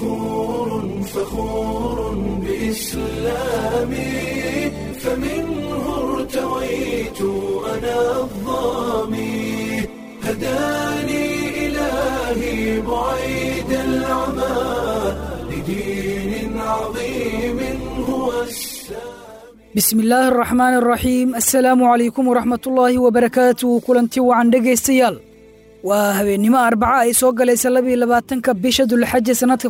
فخور بإسلامي فمنه ارتويت أنا الضامي هداني إلهي بعيد العمى لدين عظيم هو بسم الله الرحمن الرحيم السلام عليكم ورحمة الله وبركاته كلنتي وعن dhegeystayaal waa habeenimo arbaca ay soo galaysa 22 bisha Dulxajja sanadka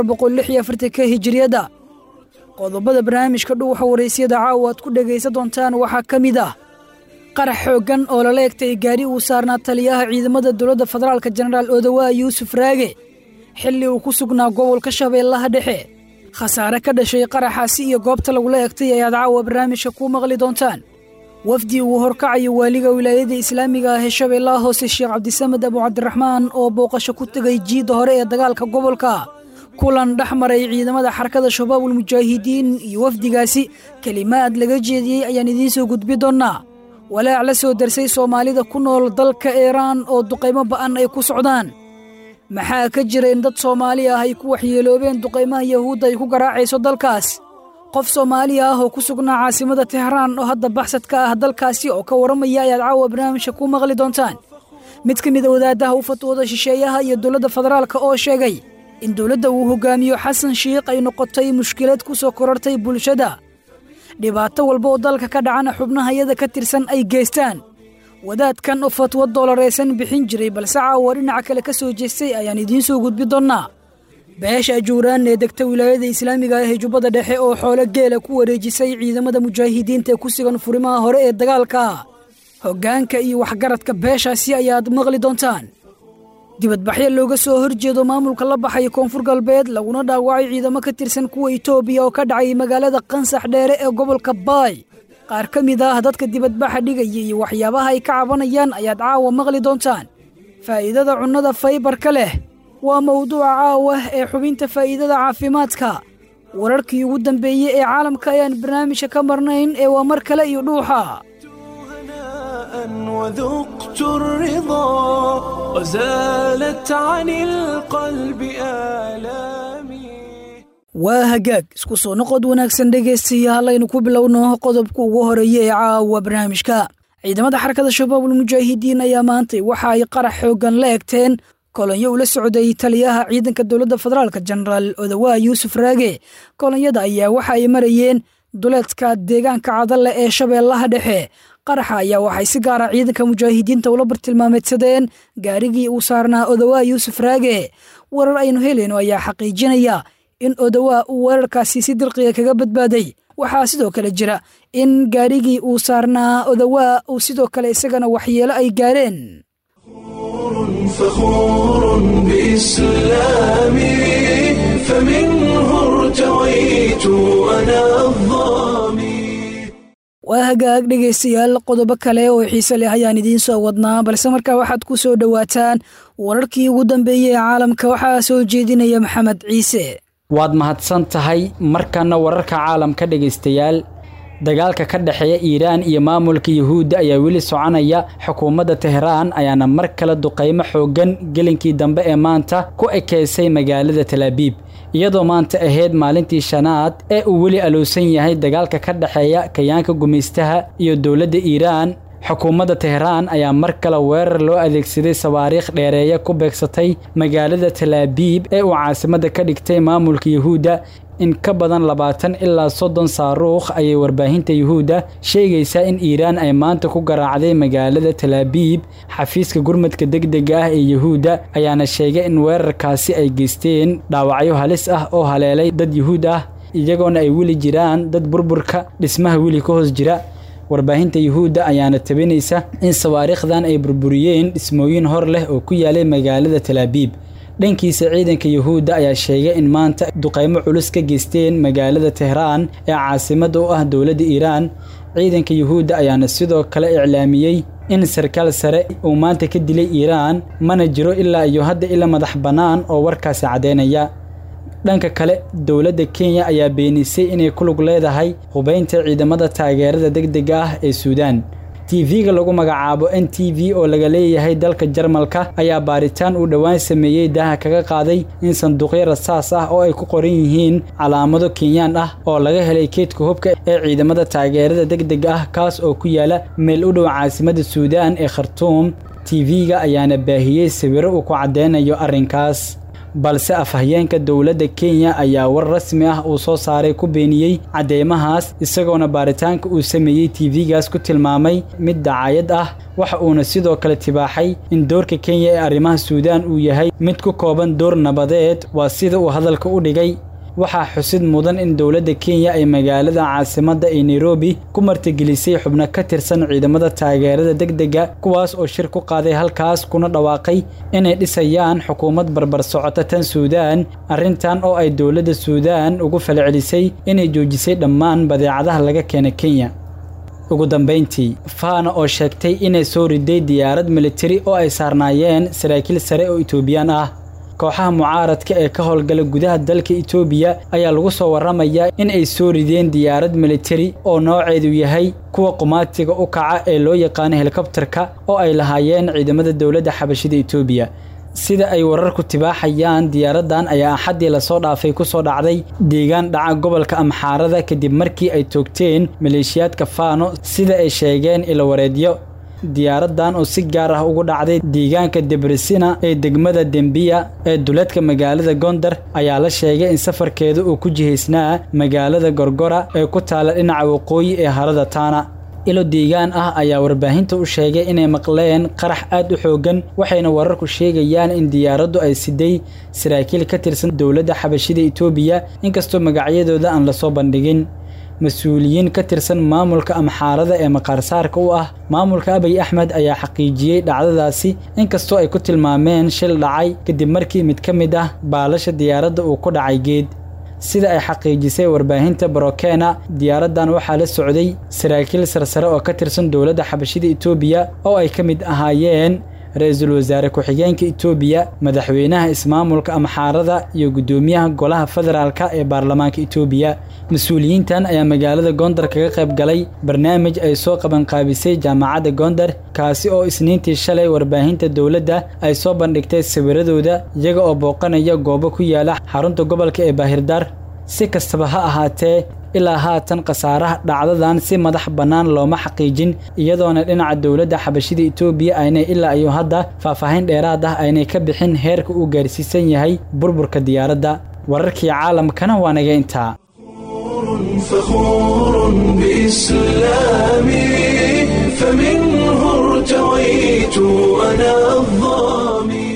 1446 hijriyada qodobada barnaamijka dhuuxa wareysiyada caawa aad ku dhageysan doontaan waxaa kamid ah qarax xoogan oo la leegtay gaari uu saarnaa taliyaha ciidamada dowladda federaalka General Odawa Yuusuf Raage xilli uu ku sugnaa gobolka Shabeellaha Dhexe khasaare ka dhashay qaraxaasi iyo goobta lagu leegtay ayaad caawa barnaamijka ku maqli doontaan wafdi uu horkacayo waaliga wilaayada islaamiga ah ee Shabeellaha Hoose Sheekh Cabdisamed Abu Cabdiraxmaan oo booqasho ku tagay jiida hore ee dagaalka gobolka kulan dhaxmaray ciidamada xarakada shabaabul mujaahidiin iyo wafdigaasi kalimaad laga jeediyay ayaan idiin soo gudbi doonaa walaac la soo darsay Soomaalida ku nool dalka Iran oo duqeymo ba'an ay ku socdaan maxaa ka jira in dad Soomaali ah ay ku waxyeeloobeen duqeymaha Yahuudda ay ku garaacayso dalkaas qof Soomaali ah oo ku sugnaa caasimada Tehran oo hadda baxsad ka ah dalkaasi oo ka waramaya ayaad caawa barnaamijka ku maqli doontaan mid ka mid ah wadaadaha u fatwooda shisheeyaha iyo dowladda federaalka oo sheegay in dowladda uu hogaamiyo Xasan Sheikh ay noqotay mushkilad ku soo korortay bulshada dhibaato walba oo dalka ka dhacana xubnahayada ka tirsan ay geystaan wadaadkan oo fatwo dolareysan bixin jiray balse caawa dhinaca kale ka soo jeestay ayaan idiin soo gudbi doonaa beesha ajuuraan ee degta wilaayada islaamiga ah ee Jubbada Dhexe oo xoolo geela ku wareejisay ciidamada mujaahidiinta ee ku sugan furimaha hore ee dagaalka hoggaanka iyo waxgaradka beeshaasi ayaad maqli doontaan dibadbaxyo looga soo horjeedo maamulka la baxay koonfur galbeed laguna dhaawacay ciidamo ka tirsan kuwa Itoobiya oo ka dhacay magaalada Qansax Dheere ee gobolka Baay qaar ka mid ah dadka dibadbaxa dhigaya iyo waxyaabaha ay ka cabanayaan ayaad caawa maqli doontaan faa'iidada cunnada fiber-ka leh waa mawduuca caawa ee xubinta faa'iidada caafimaadka wararkii ugu dambeeyay ee caalamka ayaan barnaamijka ka marnayn ee waa mar kale iyo dhuuxa وذقت الرضا وزالت عن القلب آلامي waa hagaag isku soo noqod wanaagsan dhegeystayaal aynu ku bilowno qodobka ugu horeeya ee caawa barnaamijka ciidamada xarakada shabaabul mujaahidiin ayaa maantay waxa ay qarax xoogan la egteen kolonyo ula socday taliyaha ciidanka dowladda federaalka General Odawa Yuusuf Raage kolonyada ayaa waxa ay marayeen duleedka deegaanka Cadalle ee Shabeellaha Dhexe qaraxa ayaa waxay si gaar ah ciidanka mujaahidiinta ula bartilmaameedsadeen gaarigii uu saarnaa Odawa Yuusuf Raage warar aynu helayno ayaa xaqiijinaya in Odawa uu weerarkaasi si dirqiga kaga badbaaday waxaa sidoo kale jira in gaarigii uu saarnaa Odawa uu sidoo kale isagana waxyeelo ay gaareen فخور بإسلامي فمنه ارتويت أنا الضامي waa hagaag dhegeystayaal qodobo kale oo xiiso leh ayaan idiin soo wadnaa balse markaa waxaad ku soo dhawaataan wararkii ugu dambeeyay ee caalamka waxaa soo jeedinaya Maxamed Ciise waad mahadsan tahay markana wararka caalamka dhegeystayaal dagaalka ka dhaxeeya Iiraan iyo maamulka Yahuudda ayaa wili soconaya xukuumadda Tehran ayaana mar kale duqeymo xoogan gelinkii dambe ee maanta ku ekeysay magaalada Tel Aviv iyadoo maanta ahayd maalintii shanaad ee uu wili aloosan yahay dagaalka ka dhaxeeya kayaanka gumeystaha iyo dowladda Iiraan xukuumadda Tehran ayaa mar kale weerar loo adeegsaday sawaariikh dheereeya ku beegsatay magaalada Tel Aviv ee uu caasimada ka dhigtay maamulka Yahuudda in ka badan 20 ilaa 30 saaruukh ayay warbaahinta Yahuudda sheegaysaa in Iiraan ay maanta ku garaacday magaalada Tel Aviv xafiiska gurmadka degdega ah ee Yahuudda ayaana sheegay in weerarkaasi ay geysteen dhaawacyo halis ah oo haleelay dad Yahuud ah iyagoona ay wili jiraan dad burburka dhismaha wili ka hoos jira warbaahinta Yahuudda ayaana tabinaysa in sawaariikhdan ay burburiyeen dhismooyin hor leh oo ku yaalay magaalada Tel Aviv dhankiisa ciidanka Yahuudda ayaa sheegay in maanta duqeymo culus ka geysteen magaalada Tehran ee caasimada u ah dowladda Iiraan ciidanka Yahuudda ayaana sidoo kale iclaamiyay in sarkaal sare uu maanta ka dilay Iiraan mana jiro ilaa iyo hadda ila madax banaan oo warkaasi cadeynaya dhanka kale dowladda Kenya ayaa beenisay inay ku lug leedahay hubaynta ciidamada taageerada degdega ah ee Suudaan TV-ga lagu magacaabo NTV oo laga leeyahay dalka Jarmalka ayaa baaritaan u dhawaan sameeyay daaha kaga qaaday in sanduuqyo rasaas ah oo ay ku qoran yihiin calaamado Kenyaan ah oo laga helay keedka hubka ee ciidamada taageerada degdega ah kaas oo ku yaala meel u dhow caasimadda Suudaan ee Khartoum. TV-ga ayaana baahiyay sawiro uu ku cadeynayo arrinkaas, balse afhayeenka dowladda Kenya ayaa war rasmi ah uu soo saaray ku beeniyay cadeymahaas isagoona baaritaanka uu sameeyay TV-gaas ku tilmaamay mid dacaayad ah. waxa uuna sidoo kale tibaaxay in doorka Kenya ee arrimaha Suudaan uu yahay mid ku kooban door nabadeed, waa sida uu hadalka u dhigay. waxaa xusid mudan in dowladda Kenya ay magaalada caasimadda ee Nairobi ku martigelisay xubno ka tirsan ciidamada taageerada degdega kuwaas oo shir ku qaaday halkaas kuna dhawaaqay inay dhisayaan xukuumad barbar socota tan Suudaan. arrintan oo ay dowladda Suudaan ugu falcelisay inay joojisay dhammaan badeecadaha laga keenay Kenya. ugu dambeyntii Fano oo sheegtay inay soo riday diyaarad military oo ay saarnaayeen saraakiil sare oo Itoobiyaan ah. kooxaha mucaaradka ee ka howlgala gudaha dalka Itoobiya ayaa lagu soo waramayaa in ay soo rideen diyaarad military oo nooceedu yahay kuwa qumaatiga u kaca ee loo yaqaan helicopterka oo ay lahaayeen ciidamada dowladda xabashida Itoobiya. sida ay wararku tibaaxayaan diyaaradan ayaa axadii la soo dhaafay ku soo dhacday deegaan dhaca gobolka Amxaarada kadib markii ay toogteen maleeshiyaadka Fano sida ay sheegeen ilo wareedyo. diyaaradan oo si gaar ah ugu dhacday deegaanka Debrecen ee degmada Dembiya ee duleedka magaalada Gondar ayaa la sheegay in safarkeedu uu ku jihaysnaa magaalada Gorgora ee ku taala dhinaca waqooyi ee harada Tana. ilo deegaan ah ayaa warbaahinta u sheegay inay maqleen qarax aad u xoogan, waxayna wararku sheegayaan in diyaaraddu ay siday saraakiil ka tirsan dowladda xabashida Itoobiya inkastoo magacyadooda aan la soo bandhigin. mas'uuliyiin ka tirsan maamulka Amxaarada ee maqaarsaarka u ah maamulka Abiy Ahmed ayaa xaqiijiyay dhacdadaasi inkastoo ay ku tilmaameen shil dhacay kadib markii mid ka mid ah baalasha diyaaradda uu ku dhacay geed. sida ay xaqiijisay warbaahinta Brokena, diyaaradan waxaa la socday saraakiil sarsare oo ka tirsan dowladda xabashida Itoobiya oo ay ka mid ahaayeen ra'iisul wasaare ku-xigeenka Itoobiya, madaxweynaha ismaamulka Amxaarada iyo gudoomiyaha golaha federaalka ee baarlamaanka Itoobiya. mas'uuliyiintan ayaa magaalada Gondar kaga qayb galay barnaamij ay soo qaban qaabisay jaamacadda Gondar kaasi oo isniintii shalay warbaahinta dowladda ay soo bandhigtay sawiradooda iyaga oo booqanaya goobo ku yaala xarunta gobolka ee Bahirdar. si kastaba ha ahaatee ilaa haatan qasaaraha dhacdadan si madax bannaan looma xaqiijin iyadoona dhinaca dowladda xabashida Itoobiya aynay ilaa iyo hadda faahfaahin dheeraad ah aynay ka bixin heerka uu gaarsiisan yahay burburka diyaaradda. wararkii caalamkana waa naga intaa. فخور بإسلامي فمنه ارتويت أنا الضامي.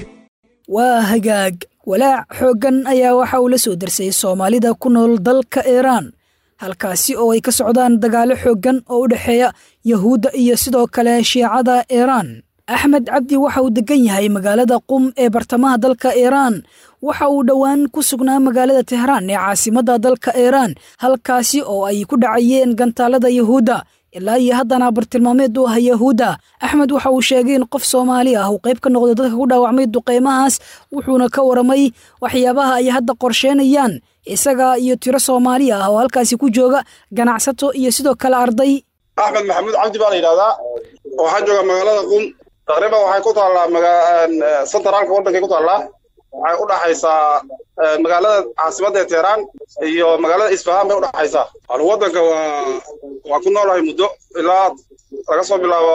وهجاج walaac xooggan ayaa waxa uu la soo darsay Soomaalida ku nool dalka Iran halkaasi oo ay ka socdaan dagaalo xooggan oo u dhaxeeya Yahuudda iyo sidoo kale Shiicada Iran. Axmed Cabdi waxa uu degan yahay magaalada Qum ee bartamaha dalka Iran, waxa uu dhawaan ku sugnaa magaalada Tehran ee caasimadda dalka Iran halkaasi oo ay ku dhacayeen gantaalada Yahuudda ilaa iyo haddana bartilmaameed u ah Yahuudda. Axmed waxa uu sheegay in qof Soomaali ah uu qayb ka noqday dadka ku dhaawacmay duqeymahaas, wuxuuna ka waramay waxyaabaha ay hadda qorsheynayaan isaga iyo tiro Soomaali ah oo halkaasi ku jooga ganacsato iyo sidoo kale arday. Axmed Maxamuud Cabdi baa la yiraahdaa oo waxaa jooga magaalada Qum. taqriiban waxay ku taallaa centraalka waddanka ku taallaa, waxay u dhaxaysaa magaalada caasimadda Tehran iyo magaalada Isfahan bay u dhaxaysaa. waddanka waa ku noolahay muddo ilaa laga soo bilaabo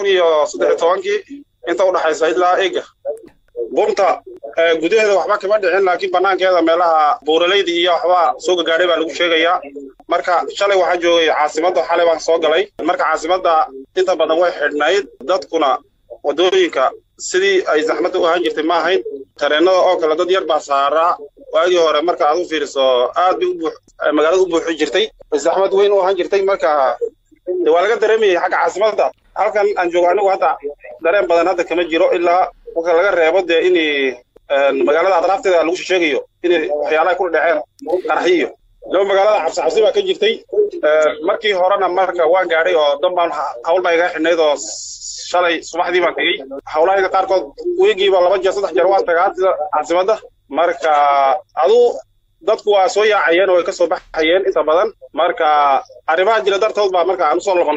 2013 inta u dhaxaysa ilaa eega. Qumta gudaheeda waxba kama dhicin, laakiin banaankeeda meelaha buuraleyda iyo waxba soo gaadhay baa lagu sheegayaa. marka shalay waxaa joogay caasimadda, xalay baan soo galay. marka caasimadda inta badan way xidhnayd, dadkuna wadooyinka sidii ay zaxmad u ahaan jirtay ma ahayn. tareenada oo kale dad yar baa saaraa. waagii hore marka aad u fiiriso aad bay magaalada u buuxi jirtay, zaxmad weyn u ahaan jirtay. marka waa laga dareemayay xagga caasimadda. halkan aan joogo anigu hadda dareen badan hadda kama jiro, ilaa marka laga reebo dee in magaalada atraafteeda lagu sheegayo in waxyaalaha ku dhaceen qarxiyo. loo magaalada cabsi baa ka jirtay. markii horena marka waan gaadhay oo dambaan hawl baa iga xidhnayd oo shalay subaxdii baan tagay. hawlaha qaarkood weegiiba 2 jeer 3 jeer waan tagaa caasimadda. marka aduu dadku waa soo yaacayeen oo ay ka soo baxayeen inta badan. marka arrimaha jira dartood baa marka aan soo laqano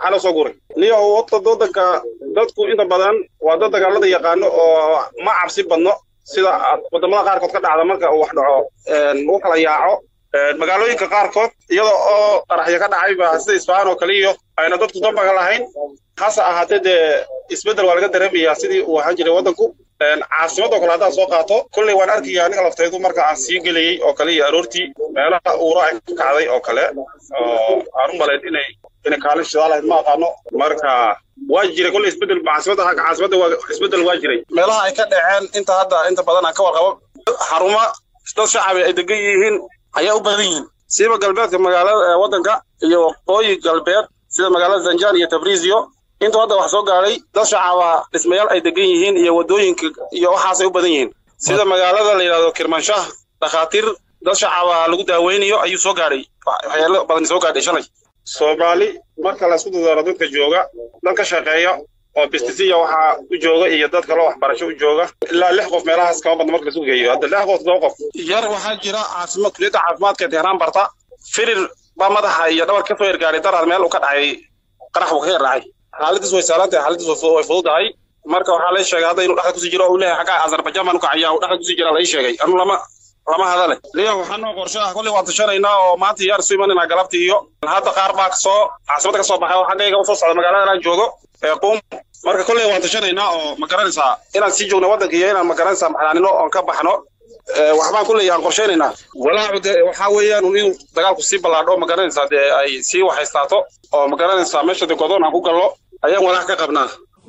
waxaa la soo guray niyo wata waddanka dadku inta badan waa dad dagaalada yaqaano oo ma cabsi badno sida wadamada qaarkood ka dhacda marka uu wax dhaco uu kala yaaco magaalooyinka qaarkood iyadoo oo qaraxyo ka dhacay ba sida Isfaan oo kale iyo ayna dadku dambaga lahayn hasa ahaatee dee isbedel waa laga dareemayaa sidii uu ahaan jiray waddanku caasimadda kale haddaan soo qaato kulley waan arkayaa aniga laftaydu marka aan sii gelayey oo kale iyo aroortii meelaha uura ay ka kacday oo kale oo aan u malayn inay kaalin shidaal ahayd ma aqaano marka waa jiray kulley isbedel caasimadda waa isbedel waa jiray meelaha ay ka dhaceen inta badan aan ka warqabo xaruma dad shacab ay degan yihiin ayaa u badan yihiin siiba galbeedka magaalada waddanka iyo waqooyi galbeed sida magaalada Zanjan iyo Tabriziyo inta hadda wax soo gaaray dad shacaba dhismayaal ay degan yihiin iyo wadooyinka iyo waxaas ay u badan yihiin sida magaalada la yiraahdo Kirmanshaah dhakhaatiir dad shacaba lagu daaweynayo ayuu soo gaaray waxyaalo badan soo gaadhay shalay Soomaali marka la isku daro dadka jooga dadka shaqeeya oo bistisiya waxa u jooga iyo dad kale wax barasho u jooga ilaa 6 qof meelahaas ka badan marka la soo geeyo hadda 6 qof yar waxa jira caafimaadka caafimaadka Tehran barta firir ba madaxa iyo dhabar ka soo ergaaray darar meel uu ka dhacay qarax uu ka dhacay xaaladdiisu way saarantay xaaladdiisu way fududahay marka waxa la sheegay hadda inuu dhaxal ku sii jiro oo leeyahay xagga Azerbaijan uu ka cayaa dhaxal ku sii jira la sheegay anu lama hadale leeyahay waxaan oo qorshaha kulli waan tashanaynaa oo maanta yar soo imanayna galabtii iyo hadda qaar baa ka soo caasimada ka soo baxay oo xaggayga u soo socda magaalada aan joogo qum marka kulli waan tashanaynaa oo ma garanaysaa inaan sii joogno waddanka iyo inaan ma garanaysaa maxaanino oo ka baxno waxbaan kulli aan qorsheynaynaa walaacude waxa weeyaan inuu dagaalku sii balaadho ma garanaysaa ay sii waxaystaato oo ma garanaysaa meesha godoon aan ku gallo ayaan walaac ka qabnaa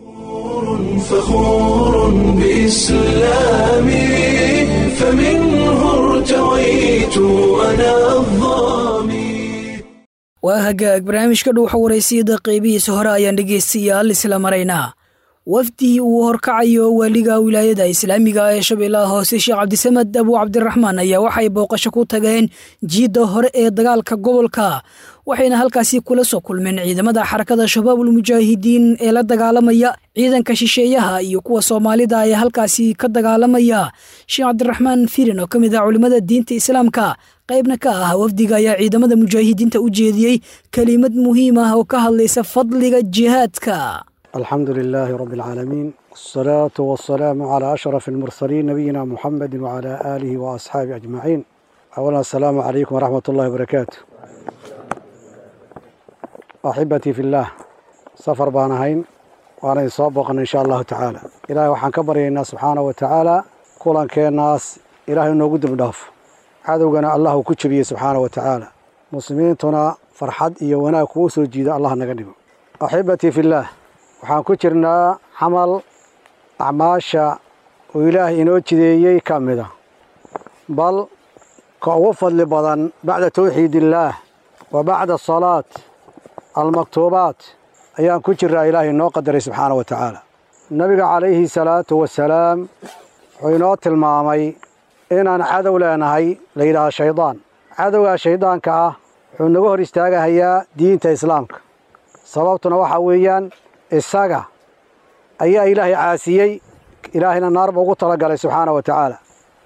فخور بإسلامي فمنه ارتويت أنا الضامي waa hagaag barnaamijka dhuuxa wareysiyada qaybihiisa hore ayaan dhegaystayaal isla maraynaa wafdii uu horkacayo waaliga wilaayada islaamiga ee Shabeellaha Hoose Sheekh Cabdisamad Abu Cabdiraxmaan ayaa waxay booqasho ku tageen jiida hore ee dagaalka gobolka waxayna halkaasi kula soo kulmeen ciidamada xarakada Shabaabul Mujaahidiin ee la dagaalamaya ciidanka shisheeyaha iyo kuwa Soomaalida ee halkaasi ka dagaalamaya Sheekh Cabdiraxmaan Firin oo kamid ah culimada diinta Islaamka qaybna ka ah wafdiga ayaa ciidamada mujaahidiinta u jeediyay kelimad muhiim ah oo ka hadlaysa fadliga jihaadka الحمد لله رب العالمين والصلاة والسلام على أشرف المرسلين نبينا محمد وعلى آله وأصحابه أجمعين أولا السلام عليكم ورحمة الله وبركاته أحبتي في الله سفر بانهين وأنا يصابقنا إن شاء الله تعالى إلهي وحن كبرينا سبحانه وتعالى كلان كان الناس إلهي نوجد بداف عدونا الله كتشبيه سبحانه وتعالى مسلمين تنا فرحد يونا كوسو جيدا الله نقدم أحبتي في الله waxaan ku jirnaa xamal acmaasha oo ilaahay inoo jideeyay kamida bal ka ugu fadli badan bacda tawxiidillaah wa bacda salaat almaktuubaat ayaan ku jirnaa ilaahay inoo qadaray subxaana wa tacaala nabiga calayhi salaatu wasalaam wuxuu inoo tilmaamay inaan cadow leenahay la yidhaahdo shaydaan cadowgaa shaydaanka ah wuxuu naga hor istaagahayaa diinta islaamka sababtuna waxaa weeyaan isaga ayaa ilaahay caasiyey ilaahayna naarba ugu talagalay subxaana wa tacaala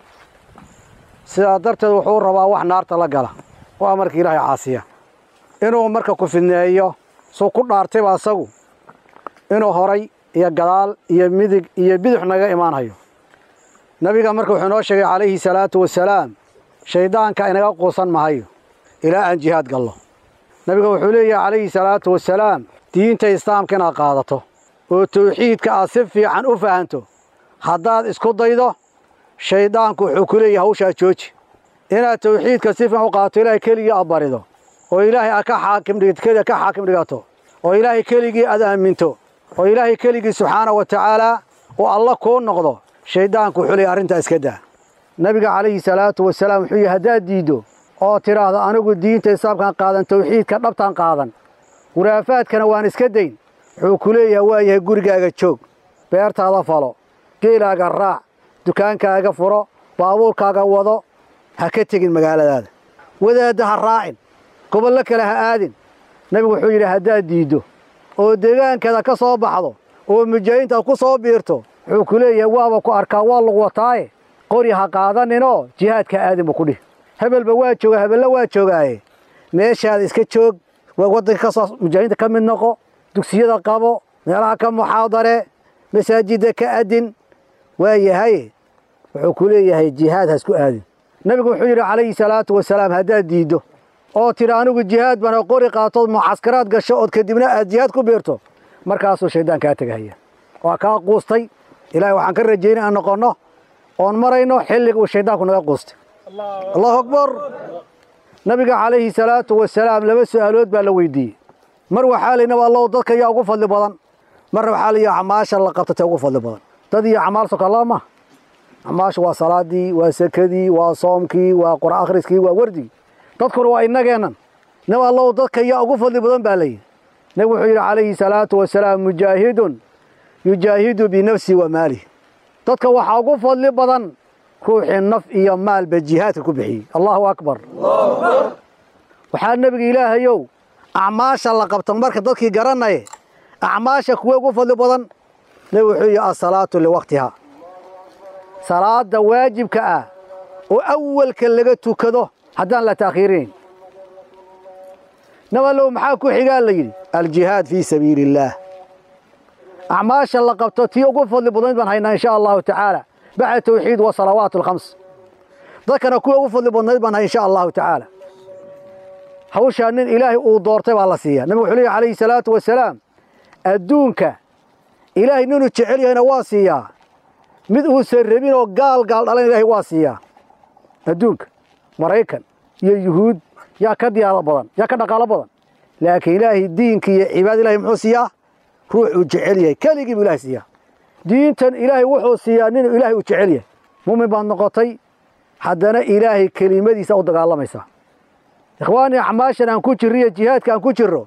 sidaa darteed wuxuu rabaa wax naarta la gala waa marka ilaahay caasiya inuu marka ku fidneeyo suu ku dhaartayba asagu inuu horay iyo gadaal iyo midig iyo bidix naga imaanhayo nabiga marka wuxuu noo sheegay calayhi salaatu wasalaam shaydaanka inaga quusan mahayo ilaa aan jihaad gallo nabiga wuxuu leeyahay calayhi salaatu wasalaam diinta islaamka inaad qaadato oo tawxiidka aad si fiican u fahanto haddaad isku daydo shaydaanku wuxuu ku leeyahay hawshaa jooji inaad tawxiidka si fiican u qaadato ilaahay keligii aad barido oo ilaahay aad ka xaakim dhigato oo ilaahay keligii aad aaminto oo ilaahay keligii subxaana wa tacaala oo alla kuu noqdo shaydaanku wuxuu leeyahay arrintaa iska daa nabiga calayhi salaatu wasalaam wuxuu yihi haddaad diiddo oo tidhaahdo anigu diinta islaamkaan qaadan tawxiidka dhabtaan qaadan khuraafaadkana waan iska dayn wuxuu ku leeyahay waa yahay gurigaaga joog beertaada falo geelaaga raac dukaankaaga furo baabuurkaaga wado ha ka tegin magaaladaada wadaadda ha raacin gobollo kale ha aadin nabigu wuxuu yidhi haddaad diiddo oo deegaankaada ka soo baxdo oo mujaahidiintaad ku soo biirto wuxuu ku leeyahay waaba ku arkaa waa lagu wataaye qori ha qaadaninoo jihaadka aadin buu ku dhihi hebelba waa jooga hebella waa joogaaye meeshaada iska joog waddanka ka soo mujaahidiinta ka mid noqo dugsiyada qabo meelaha ka muxaadare masaajidda ka adin waayahay wuxuu ku leeyahay jihaad ha isku aadin nabigu wuxuu yidhi calayhi salaatu wasalaam haddaad diiddo oo tiri anigu jihaad baan qori qaatood mucaskaraad gasho ood kadibna aad jihaad ku biirto markaasuu shaydaan kaa tegahaya waa kaa quustay ilaahay waxaan ka rajaynay aan noqonno oon marayno xilliga uu shaydaanku naga quustay allahu akbar nabiga calayhi salaatu wasalaam laba su'aalood baa la weydiiyey mar waxaa la yidhi allow dadka yaa ugu fadli badan marna waxaa la yidhi acmaasha la qabtatay ugu fadli badan dad iyo acmaal sokallaa ma acmaashu waa salaadii waa sakadii waa soomkii waa qur'aan akhriskii waa wardigii dadkuna waa innageennan nabi allow dadka yaa ugu fadli badan baa la yidhi nabigu wuxuu yidhi calayhi salaatu wasalaam mujaahidun yujaahidu binafsi wa maalih dadka waxaa ugu fadli badan ruuxii naf iyo maalba jihaadka ku bixiyey allahu akbar waxaa nebiga ilaahayow acmaasha la qabta marka dadkii garanaye acmaasha kuwa ugu fadli badan nebigu wuxuu yidhi asalaatu liwaqtiha salaada waajibka ah oo awalka laga tukado haddaan la taakhiirinayn nabalow maxaa ku xigaa la yidhi aljihaad fii sabiili illaah acmaasha la qabto tii ugu fadli badnayd baan haynaa insha allahu tacaala bacda tawxiid wa salawaat alkhams dadkana kuwa ugu fadli badnayd baan hay insha allahu tacaala hawshaa nin ilaahay uu doortay baa la siiyaa nabigu wuxuu leeyahy calayhi salaatu wasalaam adduunka ilaahay ninuu jecel yahayna waa siiyaa mid uusan rabin oo gaal dhalan ilaahay waa siiyaa adduunka maraykan iyo yuhuud yaa ka diyaarad badan yaa ka dhaqaalo badan laakiin ilaahay diinka iyo cibaada ilaahay muxuu siiyaa ruux uu jecel yahay keligii buu ilaahay siiyaa diintan ilaahay wuxuu siiyaa ninuu ilaahay uu jecel yahay muumin baad noqotay haddana ilaahay kelimadiisa u dagaalamaysaa ikhwaani acmaashan aan ku jirro iyo jihaadka aan ku jirro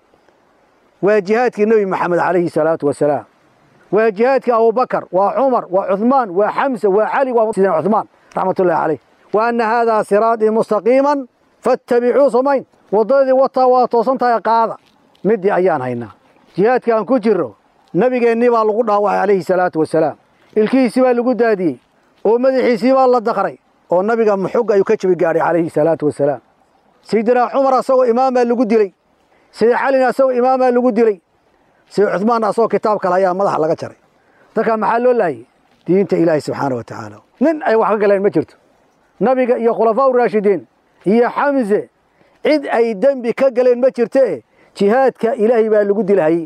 waa jihaadkii nebi maxamed calayhi salaatu wasalaam waa jihaadkii abubakar waa cumar waa cuhmaan waa xamsa waa cali waa sidina cuhmaan raxmatullahi calayh wa anna haadaa siraatii mustaqiiman faattabicuu samayn waddadii wataa waa toosan tahay qaada midii ayaan haynaa jihaadka aan ku jirro nabigeennii baa lagu dhaawacay calayhi salaatu wasalaam ilkihiisii baa lagu daadiyey oo madaxiisii baa la daqray oo nabiga muxug ayuu ka jabi gaadhay calayhi salaatu wasalaam sayidinaa cumar asagoo imaamaa lagu dilay sayid calina asagoo imaamaa lagu dilay sayid cuhmaan asagoo kitaab kale ayaa madaxa laga jaray dadkaa maxaa loo laayay diinta ilaahay subxaana wa tacaala nin ay wax ka galeen ma jirto nabiga iyo khulafaa uraashidiin iyo xamse cid ay dembi ka galeen ma jirte jihaadka ilaahay baa lagu dilahayey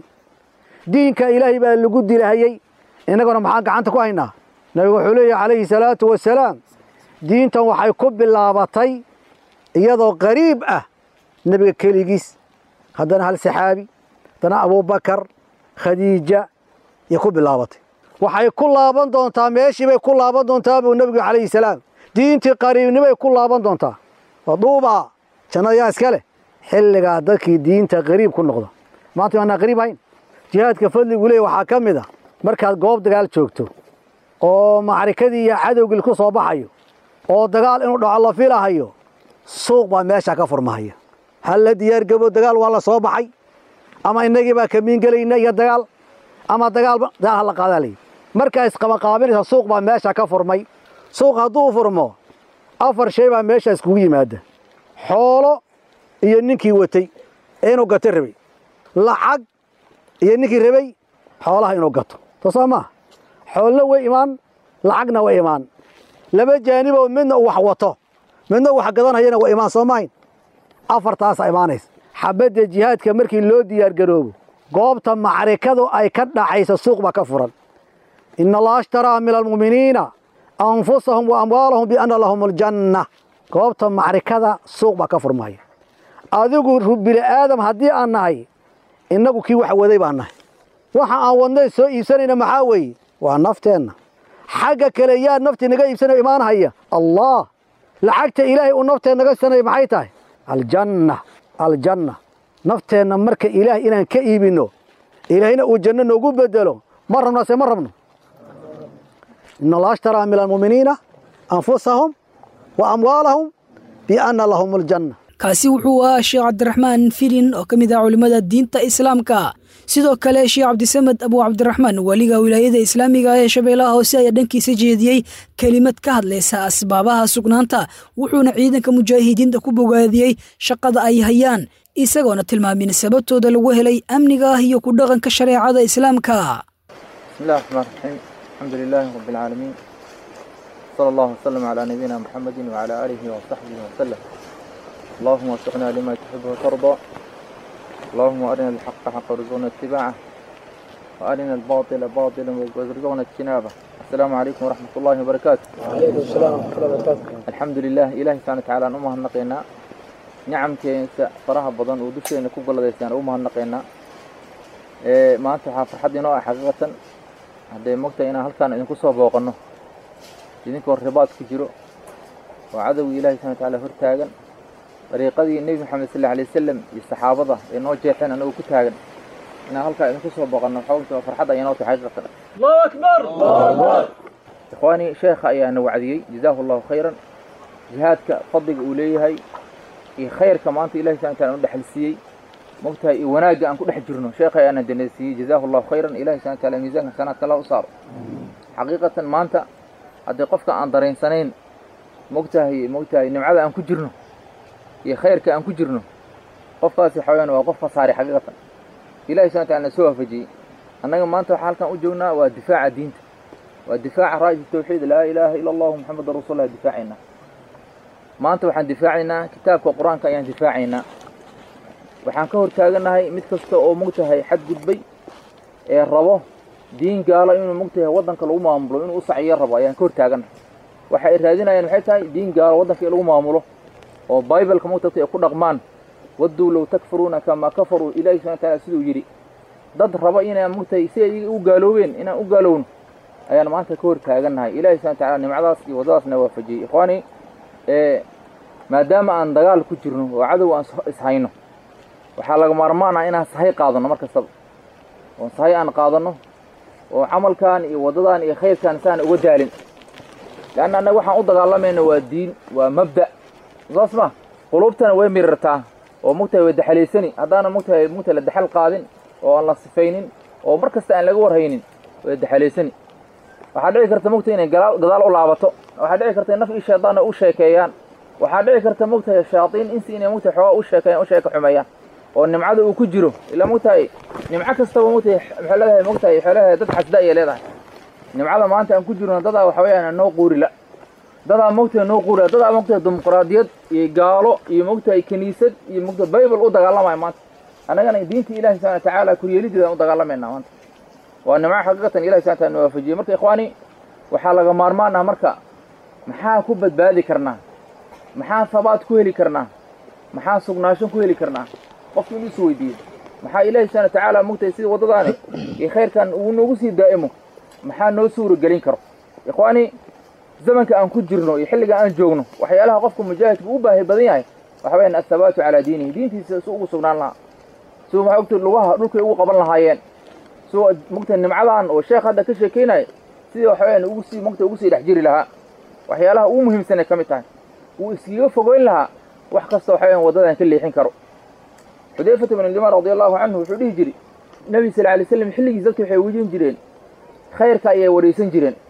diinka ilaahay baa lagu dilahayey innaguna maxaan gacanta ku haynaa nabigu wuxuu leeyahy calayhi salaatu wasalaam diintan waxay ku bilaabatay iyadoo qariib ah nebiga keligiis haddana hal saxaabi haddana abubakar khadiija iyo ku bilaabatay waxay ku laaban doontaa meeshii bay ku laaban doontaa buu nebigu calayhi salaam diintii qariibnimay ku laaban doontaa waduubaa jannada yaa iska leh xilligaa dadkii diinta qariib ku noqda maanta waanaa qariib hayn jihaadka fadligu leeyahy waxaa ka mid ah markaad goob dagaal joogto oo macrikadii iyo cadowgii ku soo baxayo oo dagaal inuu dhaco la filahayo suuq baa meesha ka furmahaya hal la diyaargabo dagaal waa la soo baxay ama innagii baa kamiin gelayna iyo dagaal ama dagaal ha la qaadaa layidhi markaa isqabaqaabinaysa suuq baa meesha ka furmay suuq hadduu furmo 4 shay baa meesha iskugu yimaada xoolo iyo ninkii watay inuu gato rabay lacag iyo ninkii rabay xoolaha inuu gato soo ma xoolo way imaan lacagna way imaan laba jaanib oo midna wax wato midna wax gadanayana way imaan Soomaaliya afartaas imaanaysa xabada jihaadka markii loo diyaar garoobo goobta macrikadu ay ka dhacayso suuq ba ka furan inna allaha ashtara min almu'minina anfusahum wa amwalahum bi anna lahum aljanna goobta macrikada suuq ba ka furmaya adigu bil aadam hadii aan nahay inagu kii wax waday baan nahay waxa aan wadnay soo iibsanayna maxaa weey waa nafteena xaga kale yaa nafti naga iibsanay imaan haya allah lacagta ilaahay uu nafteena naga sanay maxay tahay aljanna nafteena marka ilaahay inaan ka iibino ilaahayna uu janno noogu bedelo ma rabno inna allaha ashtara min almu'minina anfusahum wa amwalahum bi anna lahum aljanna kaasi wuxuu ahaa sheekh cabdiraxmaan filin oo ka mid ah culimmada diinta islaamka sidoo kale sheekh cabdisamed abu cabdiraxmaan waliga wilaayada islaamiga ee shabeellaha hoose ayaa dhankiisa jeediyey kelimad ka hadlaysa asbaabaha sugnaanta wuxuuna ciidanka mujaahidiinta ku bogaadiyey shaqada ay hayaan isagoona tilmaamin sababtooda lagu helay amniga iyo ku dhaqanka shareecada islaamka. بسم الله الرحمن الرحيم الحمد لله رب العالمين صلى الله وسلم على نبينا محمد وعلى آله وصحبه وسلم اللهم وفقنا لما تحب وترضى اللهم أرنا الحق حقا وارزقنا اتباعه وأرنا الباطل باطلا وارزقنا اجتنابه. السلام عليكم ورحمة الله وبركاته. وعليكم السلام ورحمة الله وبركاته. الحمد لله إلهي سبحانه وتعالى أمها النقينا نعم كينسا فراها بضن ودوشينا كوكولا ديسان أمها النقينا ما أنت فرحدي نوع حقيقة hadday mogtahay inaan halkaan idinku soo booqanno idinkoo ribaad ku jiro oo cadowgii ilaahay subxaana watacaala hor taagan dariiqadii nebi maxamed sal alla alay wasalam iyo saxaabada ee noo jeexeen anagoo ku taagan inaan halkaan idinku soo booqanno xawlta farxad ayaa noo tahay xaqiiqatan. allahu akbar ikhwaani sheekha ayaana wacdiyey jazaahu allahu khayran jihaadka fadliga uu leeyahay iyo khayrka maanta ilahay subxana wataala u dhexalsiiyey mogtahay iyo wanaagga aan ku dhex jirno sheekha ayaana danaysiiyey jazaahu allahu khayran ilahi subxana wataala miisaanka sanaadka la u saaro. xaqiiqatan maanta haddii qofka aan daraensanayn mogtahay nimcada aan ku jirno iyo khayrka aan ku jirno qofkaasi xawayaan waa qof fasaari xaqiiqatan ilahi subxana wataala na soo waafajiyey. annaga maanta waxaa halkan u joognaa waa difaaca diinta waa difaaca raa'is tawxiid laa ilaaha ila allahu muxamadu rasuulullah difaacaynaa maanta waxaan difaacaynaa kitaabka qur-aanka ayaan difaacaynaa waxaan ka hortaaganahay mid kasta oo mogtahay xadgudbay ee rabo diin gaalo inuu mogtahay waddanka lagu maamulo inuu u saciyo rabo ayaan ka hortaaganahay. waxa ay raadinayaan waxay tahay diin gaalo waddanka in lagu maamulo oo bibleka mogtahay ay ku dhaqmaan wadduu low takfuruuna kamaa kafaruu ilaahi subxana wataala siduu yidhi dad raba inaan mogtahay si ay u gaaloobeen inaan u gaalowno ayaan maanta ka hortaaganahay. ilaahi subxana wataala nimcadaas iyo waddadaasna waafajiyey. ikhwaani maadaama aan dagaal ku jirno oo cadow aan ishayno waxaa laga maarmaan ah inaan sahay qaadano mar kastaba oo sahay aan qaadano oo camalkan iyo waddadan iyo khayrkan saan uga daalin laanna annaga waxaan u dagaalamayna waa diin waa mabda saas ma qulubtana way mirirtaa oo mogtahay way daxalaysani haddaana mogtahay la daxal qaadin oo aan la sifaynin oo mar kasta aan laga warhaynin way daxalaysani. waxaa dhici karta mogtahay inay gadaal u laabato waxaa dhici karta naf iyo shaydaanna u sheekeeyaan waxaa dhici karta mogtahay shayaadiin insi inay mogtahay xoogaa u sheekeeyaan u sheeka xumeeyaan oo nimcada uu ku jiro ilaa mogtahay nimco kastaba mogtahay maxay leedahay mogtahay waxay leedahay dad xasda ayay leedahay. nimcada maanta aan ku jirno dadaa waxa weeyaan noo quurila dadaa mogtahay noo quurila dadaa mogtahay dimuqraadiyad iyo gaalo iyo mogtahay kaniisad iyo mogtahay bible u dagaalamaya maanta annagana diinta ilaahi subxana watacaala kuryeelideeda u dagaalamayna maanta waa nimco xaqiiqatan ilahi subxana wataala noo waafajiyey. marka ikhwaani waxaa laga maarmaan ah marka maxaa ku badbaadi karnaa maxaa sabaad ku heli karnaa maxaa sugnaasho ku heli karnaa qofku inuu is weydiiyo maxaa ilaahi subxana watacaala mogtahay sida waddadaani iyo khayrkan uu noogu sii daa'imo maxaa noo suura gelin karo. ikhwaani zamanka aan ku jirno iyo xilliga aan joogno waxyaalaha qofka mujaahidka u baahi badan yahay waxa weeyaan athabaatu calaa diinihi diintiisa si ugu sugnaan lahaa si maxaa ogtahay lugaha dhulkay ugu qaban lahaayeen si mogtahay nimcadan oo sheekh hadda ka sheekeynaya sidii waxa weeyaan ugu sii dhex jiri lahaa waxyaalaha ugu muhiimsanay ka mid tahay wuu iskaga fogeyn lahaa wax kasta waxa weeyaan waddadan ka leexin karo. xudayfata bin al-yamaan radiyallahu canhu wuxuu dhihi jiray nebi sal alay wasalam xilligiis dadka waxay wejin jireen khayrka ayay waraysan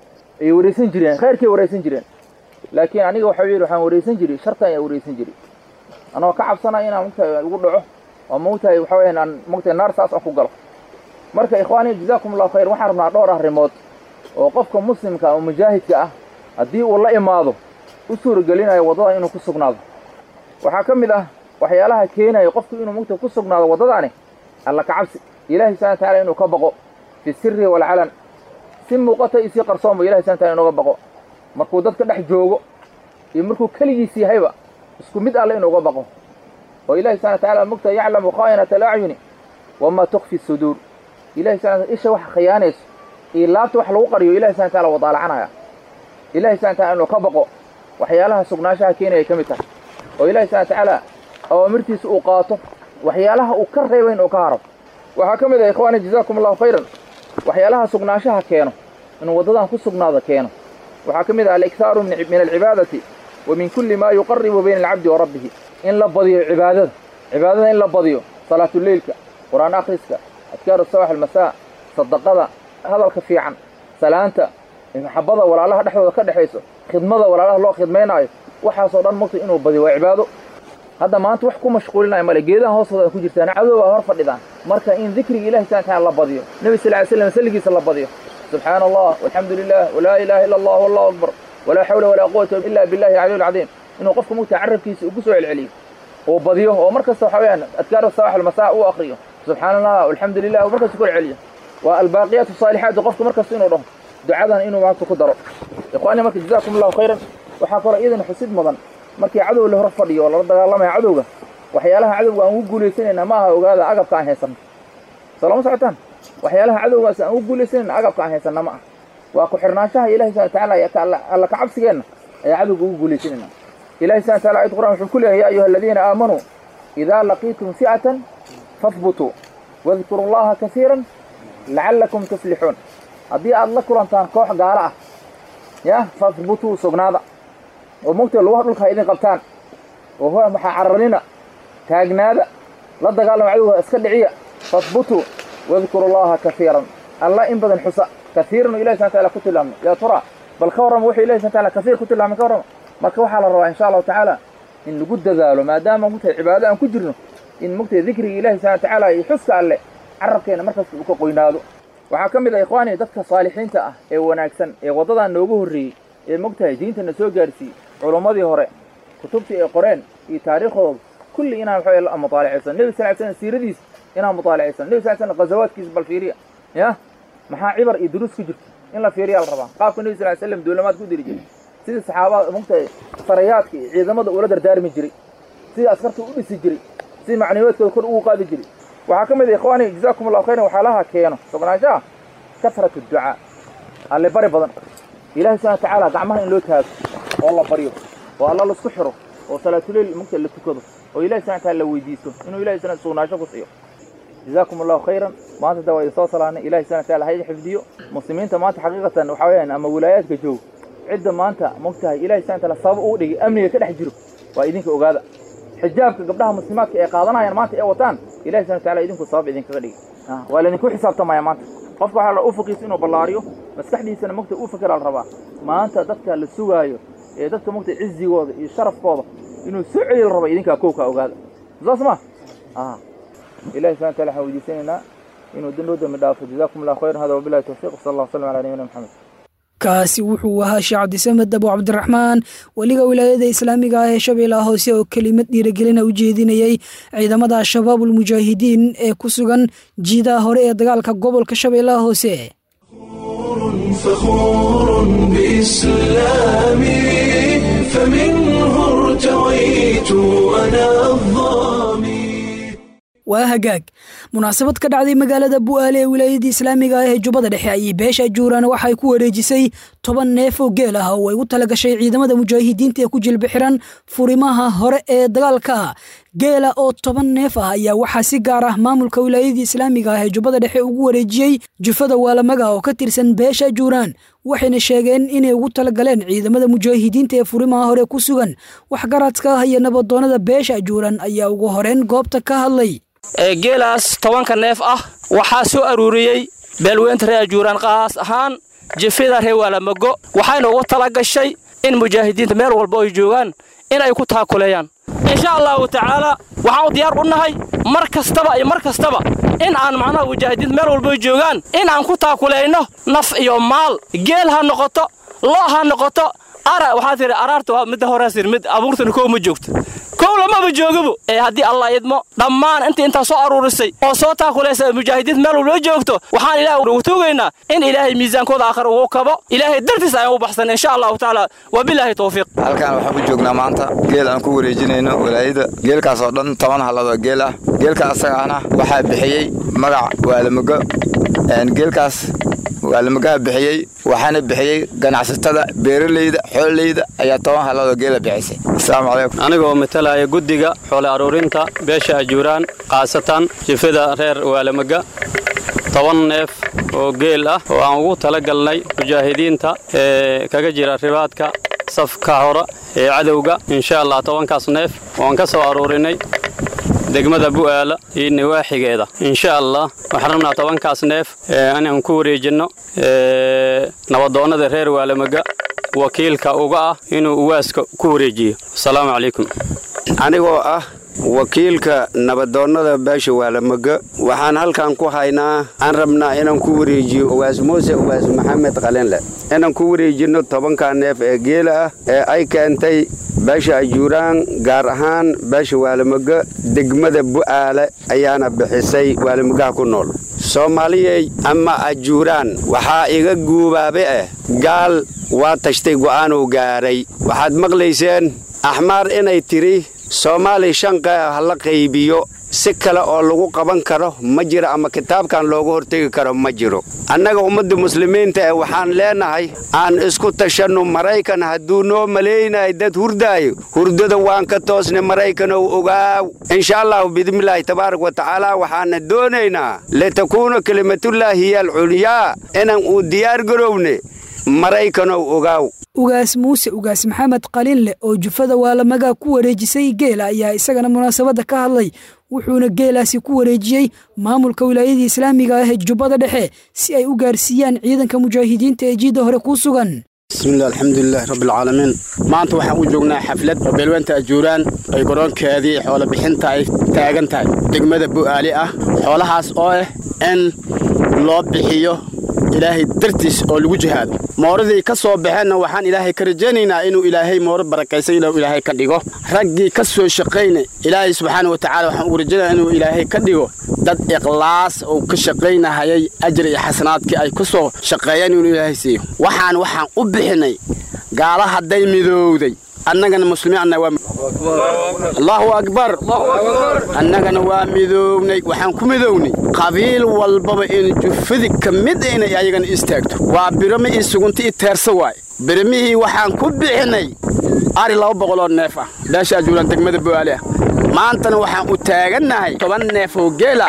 jireen khayrkay waraysan jireen laakiin aniga waxa yidhi waxaan waraysan jiray shartan ayaa waraysan jiray anoo ka cabsanaya inaan mogtahay ugu dhaco oo mogtahay waxa weeyaan aan mogtahay naar saas aan ku galo. marka ikhwaani jazaakum allahu khayr waxaan rabnaa dhowr arrimood oo qofka muslimka oo mujaahidka ah haddii uu la imaado u suuragelinayo waddada inuu ku sugnaado. waxaa ka mid ah waxyaalaha keenaya qofku inuu mogtahay ku sugnaado waddadaani alla ka cabsi ilaahi subxana watacaala inuu ka baqo fi sirri walcalan si muuqata iyo si qarsoonba ilahi subxana wataala inuga baqo markuu dadka dhex joogo iyo markuu keligiis yahayba isku mid alle inuuga baqo oo ilahi subxana watacaala mogtahay yaclamu khaa'inata alacyuni wamaa tukfi suduur ilahi subxana wataala isha waxa khiyaanayso iyo laabta wax lagu qariyo ilahi subxana wataala wadaalacanaya ilahi subxana wataala inuu ka baqo waxyaalaha sugnaanshaha keenaya ka mid tahay oo ilahi subxana watacaala awaamirtiisa uu qaato waxyaalaha uu ka reebay inuu ka haro. waxaa ka mid ah ikhwaani jazaakum allahu khayran waxyaalaha sugnaanshaha keeno inuu waddadan ku sugnaado keeno waxaa ka mid ah aliktaaru min alcibaadati wa min kulli maa yuqaribu bayna alcabdi wa rabbihi in la badiyo cibaadada in la badiyo salaatuleylka qur'aan akhriska adkaar asabax almasaa sadaqada hadalka fiican salaanta maxabada walaalaha dhexdooda ka dhexayso khidmada walaalaha loo khidmaynaayo waxaasoo dhan mogta inuu badiyo waa cibaado hadda maanta wax ku mashquulinaya male geedaha hoostooda ku jirtaan cadow hor fadhidaan marka in dhikriga ilaahay subhanahu wa ta'ala la badiyo nabi sallallahu alayhi wasallam salligiisa la badiyo subhanallah walhamdulillah wala ilaha illa allah wallahu akbar wala hawla wala quwwata illa billahi al-aliyyil azim inuu qofku mutacarrabkiisa ugu soo celceliyo oo badiyo oo markasta waxa weeyaan adkaar sabaax al-masaa uu akhriyo subhanallah walhamdulillah markasta ku celceliyo wa al-baqiyatu salihat qofku markasta inuu dhaho ducadan inuu maanta ku daro ikhwaani marka jazaakumullahu khayran waxa kale idan xusid mudan markii cadow la hor fadhiyo la dagaalamay cadowga waxyaalaha cadowga aan ugu guuleysanayna ma aha ogaada agabka aan haysan salaam socotaan waxyaalaha cadowgaas aan ugu guuleysanayna agabka aan haysan ma aha waa ku xirnaanshaha ilaahay subhanahu wa ta'ala alla ka cabsigeena ayaa cadowga ugu guuleysanayna ilaahay subhanahu wa ta'ala ayat quraan wuxuu ku leeyahay ya ayuha alladheena aamanu idha laqitum fi'atan fathbutu wadhkurullaha kaseeran la'allakum tuflihun haddii aad la kulantaan koox gaala ah ya fathbutu sugnaada oo mugtay lugaha dhulka idin qabtaan oo hoo maxaa cararina taagnaada la dagaalamo cadowga iska dhiciya fathbutu wadhkurullaha kaseeran alla in badan xusa kaseeran ilaahay subhanahu wa ta'ala ku tilmaamo ya tura bal ka waran wuxuu ilaahay subhanahu wa ta'ala kaseer ku tilmaamo ka waran marka waxa la rabaa insha Allah ta'ala in lagu dadaalo maadaama mugtay cibaado aan ku jirno in mugtay dhikriga ilaahay subhanahu wa ta'ala iyo xuska alle carabkeena markaas uu ka qoynaado waxa kamid ah ikhwaani dadka saalixiinta ah ee wanaagsan ee wadadan noogu horeeyay ee mugtay diintana soo gaarsiiyay culumadii hore kutubtii ay qoreen iyo taariikhdooda kulli inaan waxa la mutaalacaysan nabi sallallahu alayhi wasallam siiradiis inaan mutaalacaysan nabi sallallahu alayhi wasallam qazawaadkiisa bal fiiriya ya maxaa cibar iyo duruus ku jirta in la fiiriyo la rabaa qaabka nabi sallallahu alayhi wasallam duulamaad ku diri jiray sida saxaabada mugtay farayaadka ciidamada ula dardaarmi jiray sida askarta u dhisi jiray sida macnawiyaadkooda kor ugu qaadi jiray waxa kamid ah ikhwaani jazaakumullahu khayran waxa laha keeno sugnaanshaha kasratu du'a alle bari badan ilaahay subhanahu wa ta'ala gacmaha in loo taago oo la bariyo oo alla la isku xiro oo salaatuleil mugtay la tukado oo ilaahay subhanahu wa ta'ala la weydiisto inuu ilaahay subhanahu sugnaasho ku siiyo jazaakumullahu khayran maanta dawaa soo salaanay ilaahay subhanahu wa ta'ala hay xifdiyo muslimiinta maanta xaqiiqatan waxa weeyaan ama wilaayadka joog cidda maanta mugtahay ilaahay subhanahu wa ta'ala sabab u dhigay amniga ka dhex jiro waa idinka ogaada xijaabka gabdhaha muslimaadka ee qaadanayaan maanta ee wataan ilaahay subhanahu wa ta'ala idinku sabab idinka dhigay waa la idinku xisaabtamaya maanta qofka waxa la u faqiis inuu ballaariyo maskaxdiisana mugtay u fakar rabaa maanta dadka la sugaayo ee dadka mugtay ciizigooda iyo sharafkooda inuu soo celiyo rabo idinka kooka ogaada zasma ilaahay subhanahu wa ta'ala hawdiisayna inuu dindooda midhaafo jazaakumullahu khayran hada wa billahi tawfiiq sallallahu alayhi wa sallam ala nabiyyina muhammad kaasi wuxuu ahaa Sheekh Cabdisamed Abu Cabdiraxmaan waliga wilaayada islaamiga ah ee Shabeellaha Hoose oo kelimad dhiirigelin u jeedinayay ciidamada Shabaabul Mujaahidiin ee ku sugan jiidaha hore ee dagaalka gobolka Shabeellaha Hoose فخور بإسلامي فمنه ارتويت أنا الضامي waa hagaag munaasabad ka dhacday magaalada Bu'aale ee wilaayada islaamiga ah ee Jubbada Dhexe ay beesha Juuraan waxay ku wareejisay 10 neef oo geel ah oo ay u tala gashay ciidamada mujaahidiinta ee ku jilba xiran furimaha hore ee dagaalka geela oo 10 neef ah ayaa waxa si gaar ah maamulka wilaayada islaamiga ah ee Jubbada Dhexe ugu wareejiyay jufada Waalamaga oo ka tirsan beesha Juuraan waxayna sheegeen inay ugu tala galeen ciidamada mujaahidiinta ee furimaha hore ku sugan wax garadka ah iyo nabadoonada beesha Juuraan ayaa ugu horeen goobta ka hadlay geelaas 10 neef ah waxa soo aruuriyay beelweynta reer Juuraan qaas ahaan jifida reer Waalamago waxayna ugu tala gashay in mujaahidiinta meel walba ay joogan in ay ku taakuleeyaan insha Allah ta'ala waxaan diyaar u nahay mar kastaba in aan macnaha mujaahidiinta meel walba ay joogan in aan ku taakuleeyno naf iyo maal geel ha noqoto loo ha noqoto ara waxa tiri araarta waa mid horeysir mid abuurtan ko ma joogto lama joogabo ee hadii Allah idmo dhamaan inta soo aruurisay oo soo taakuleysay mujaahidiin meel walba joogto waxaan ilaahay ugu toogeynaa in ilaahay miisaankooda aakhir uu kabo ilaahay dartiis ay u baxsan insha Allah ta'ala wa billahi tawfiiq halkaan waxaan ku joognaa maanta geel aan ku wareejinayno walaayada geelkaas oo dhan 10 halado geel ah geelka asagana waxa bixiyay magac Waalamago geelkaas Waalamaga bixiyay waxaana bixiyay ganacsatada beeraleyda xooleyda ayaa 10 halado geel bixisay assalaamu alaykum anigoo matalaya guddiga xoolo aruurinta beesha Juuraan qaasatan jifada reer Waalamaga 10 neef oo geel ah oo aan ugu tala galnay mujaahidiinta kaga jira ribaadka safka hore ee cadawga insha Allah 10 kaas neef waan ka soo aruurinay degmada Bu'aala iyo nawaaxigeeda insha Allah waxaan rabnaa 10 kaas neef aan ku wareejino nabadoonada reer Waalamaga wakiilka uga ah inuu waaska ku wareejiyo assalamu alaykum anigoo ah wakiilka nabadoonnada beesha Waalamaga waxaan halkan ku haynaa aan rabnaa inaan ku wareejiyo Ugaas Muuse Ugaas Maxamed Qalinle inaan ku wareejino 10 neef ee geela ah ee ay keentay beesha Ajuuraan gaar ahaan beesha Waalamaga degmada Bu'aale ayaana bixisay Waalamaga ku nool Soomaaliyay ama Ajuuraan waxa iga guubaabe gaal waa tashtay go'aan uu gaaray waxaad maqlayseen Axmar inay tiri Soomaali shanqa la qaybiyo si kale oo lagu qaban karo ma jiro ama kitaabkan loogu hortagi karo ma jiro annaga ummadda muslimiinta waxaan leenahay aan isku tashano Mareykan haduu noo maleynay dad hurdada waan ka toosnay Mareykan oo ogaaw insha Allah bidmillahi tabaarak wa taala waxaan doonaynaa la takuuna kalimatullahi al-ulya inaan u diyaar garowne Mareykan oo ogaaw Ugaas Muuse Ugaas Maxamed Qalinle oo jufada Waalamaga ku wareejisay geela ayaa isagana munaasabada ka hadlay wuxuuna geelaasi ku wareejiyay maamulka wilaayada islaamiga ah ee Jubbada Dhexe si ay u gaarsiiyaan ciidanka mujaahidiinta ee jiida hore ku sugan bismillaah alxamdulillaah rabbil caalamiin maanta waxaan u joognaa xaflad beelweynta Ajuuraan ay garoonkeedii xoolo bixinta ay taagan tahay degmada Bu'aale ah xoolahaas oo in loo bixiyo ilaahay dartiis oo lagu jihaado mooradii ka soo baxayna waxaan ilaahay ka rajaynaynaa inuu ilaahay moorad barakaysan inuu ilaahay ka dhigo raggii ka soo shaqeynay ilaahay subxaanahu wa ta'aala waxaan ugu rajaynayaa inuu ilaahay ka dhigo dad ikhlaas oo ka shaqeynayay ajri iyo xasanaadkii ay ku soo shaqeeyeen inuu ilaahay siiyo waxaan u bixinay gaala haday midowday annagana muslimiinna waa Allahu akbar annagana waa midownay waxaan ku midownay qabiil walbaba in jufadi kamid inay ayagana istaagto waa birama isugunti teersa waay biramihii waxaan ku bixinay ari 200 neef ah beesha Ajuuraan degmada Bu'aale maantana waxaan u taaganahay 10 neef oo geela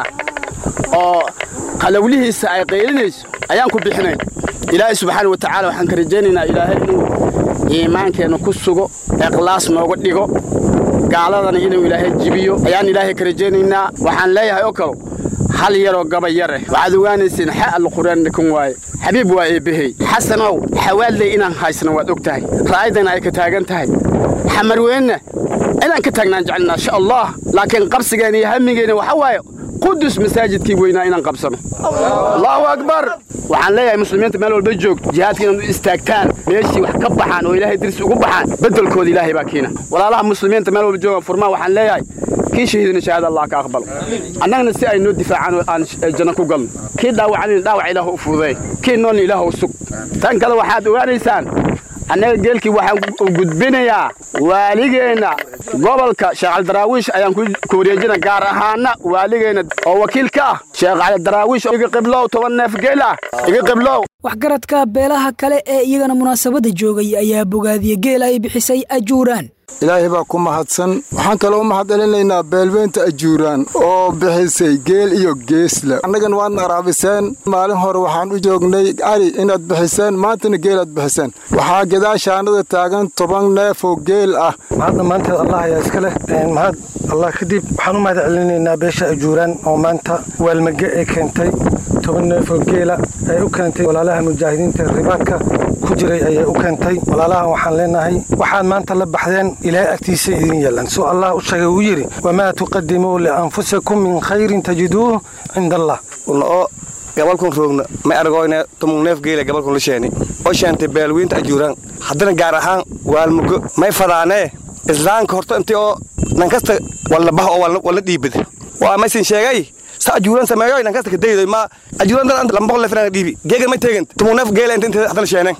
oo qalawlihiisa ay qeylinayso ayaan ku bixinay ilaahay subxaanahu wa ta'aala waxaan ka rajaynaynaa ilaahay inuu iimaankeena ku sugo ikhlaas nooga dhigo gaaladana inuu ilaahay jibiyo ayaan ilaahay ka rajaynaynaa waxaan leeyahay oo kale hal yaro gaba yare waxaad ogaanaysiin xal quraan kun waay xabiib waa eebahay xasanow xawaalay inaan haysano waad ogtahay raayadana ay ka taagan tahay xamar weena inaan ka taagnaan jecelnaa insha Allah laakiin qabsigeena iyo hamigeena waxa waaye qudus masaajidkii weynaa inaan qabsano Allahu akbar waxaan leeyahay muslimiinta meel walba joogto jihaadkiina u istaagtaan meeshii wax ka baxaan oo ilaahay diris ugu baxaan bedelkooda ilaahay baa kiina walaalaha muslimiinta meel walba jooga furmaan waxaan leeyahay kii shahiidina shahaada Allah ka aqbal annagana si ay noo difaacaan aan janno ku galno kii dhaawacan dhaawac ilaahu u fuuday kii nool ilaahu sug tan kale waxaad ogaanaysaan annaga geelkii waxaan u gudbinayaa waaligeena gobolka Sheekh Cali Daraawish ayaan ku wareejina gaar ahaan waaligeena oo wakiil ka ah Sheekh Cali Daraawish iga qiblow 10 neef geel ah iga qiblow waxgaradka beelaha kale ee iyagana munaasabada joogay ayaa bogaadiyay geel ay bixisay Ajuuraan ilaahay baa ku mahadsan waxaan kale u mahadcelinaynaa beelweynta Ajuuraan oo bixisay geel iyo geesla annagana waan araabiseen maalin hore waxaan u joognay ari inaad bixiseen maantana geel aad bixiseen waxaa gadaashaanada taagan 10 neef oo geel ah maanta Allah ayaa iska leh mahad Allah kadib waxaan u mahadcelinaynaa beesha Ajuuraan oo maanta Waalamaga ee keentay 10 neef oo geel ay u keentay walaalaha mujaahidiinta ribaadka ku jiray ay u keentay walaalaha waxaan leenahay waxaan maanta la baxdeen ilaahay agtiisa idin yeelan soo Allah u sheegay uu yiri wama tuqaddimu li anfusikum min khairin tajiduhu inda Allah walaa gabalkun roogna ma aragooyna 10 neef geel gabalkun la sheeni oo sheentay beelweynta Ajuuraan haddana gaar ahaan Waalamaga may fadaanee islaanka horta intii oo nan kasta wala bax oo wala dhiibid waa ma sin sheegay Ajuuraan sameeyo inaan kasta ka dayday ma Ajuuraan dad lamba qol lafraan dhiibi geega ma teegin 10 neef geel inta hadal sheenay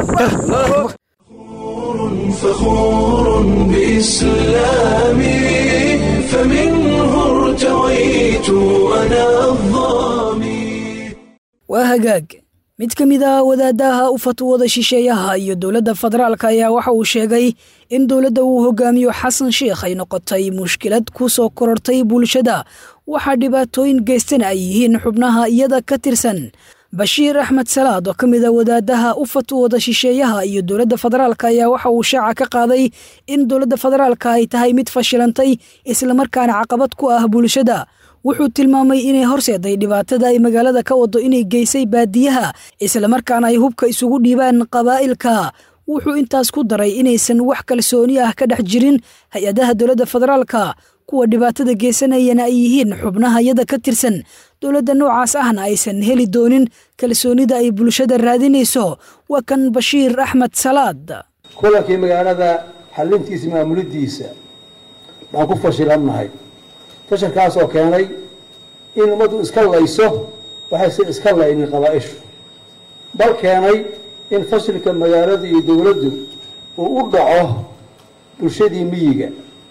فخور بإسلامي فمنه ارتويت أنا الضامي وهجاج mid ka mid ah wadaadaha u fatwada shisheeyaha iyo dawladda federaalka ayaa waxa uu sheegay in dawladda uu hogaamiyo Xasan Sheekh ay noqotay mushkilad ku soo korortay bulshada waxa dhibaatooyin geystan ay yihiin xubnaha iyada ka tirsan Bashiir Ahmed Salaad oo ka mid ah wadaadaha u fatwada shisheeyaha iyo dawladda federaalka ayaa waxa uu shaaca ka qaaday in dawladda federaalka ay tahay mid fashilantay isla markaana caqabad ku ah bulshada wuxuu tilmaamay inay horseeday dhibaatada ay magaalada ka wado inay geysay baadiyaha isla markaana ay hubka isugu dhiibaan qabaa'ilka wuxuu intaas ku daray inaysan wax kalsooni ah ka dhex jirin hay-adaha dowladda federaalka kuwa dhibaatada geysanayana ay yihiin xubnaha iyada ka tirsan dowladda noocaas ahna aysan heli doonin kalsoonida ay bulshada raadinayso. waa kan Bashiir Axmed Salaad. kulankii magaalada xalintiisa maamulidiisa baan ku fashilannahay. fashilkaas oo keenay in ummadu iska layso waxay iska laynin qabaa'ishu, bal keenay in fashilka magaalada iyo dowladdu uu u dhaco bulshadii miyiga